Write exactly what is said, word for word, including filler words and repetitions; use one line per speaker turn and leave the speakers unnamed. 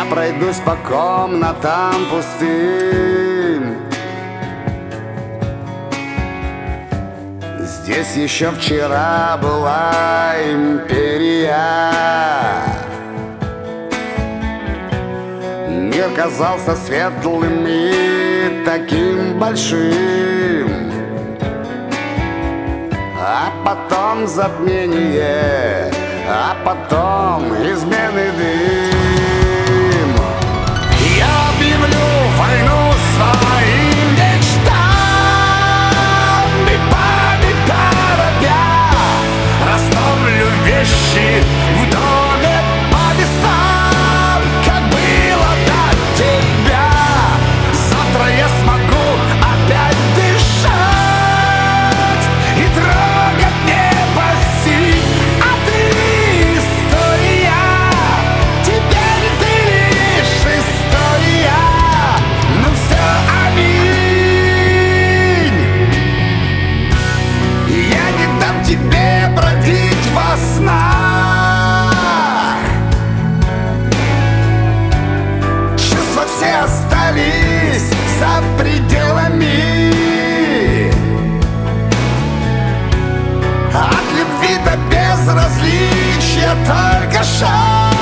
Я пройдусь по комнатам пустым. Здесь еще вчера была империя. Мир казался светлым и таким большим, а потом затмение, а потом измены дым. Я объявлю войну своим мечтам, и память торопя расставлю вещи в доме по местам, как было до тебя. Завтра я смогу опять дышать и трогать небо синь. А ты история, теперь ты лишь история. Ну все, аминь. Я не дам тебе бродить во снах. Чувства все остались за пределами. От любви до безразличия только шаг.